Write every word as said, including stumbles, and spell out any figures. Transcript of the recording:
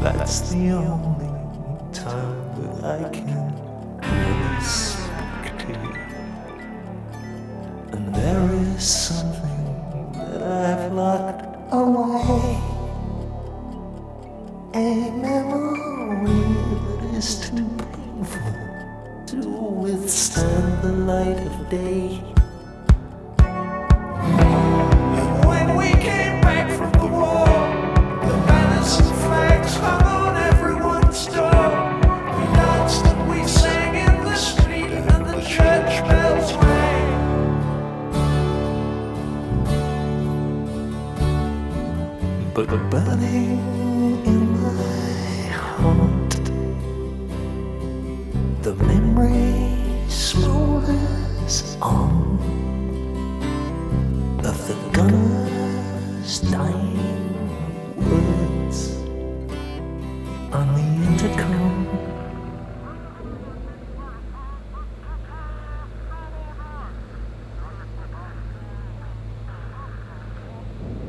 That's the only time that I can really speak to you. And there is something that I've locked away, a memory that is too painful to withstand the light of day. When we came back from the war, the banners and flags hung on everyone's door. We danced and we sang in the street, and the church bells rang. But burning in my heart, the memory smolders on of the gunner's dying words on the intercom.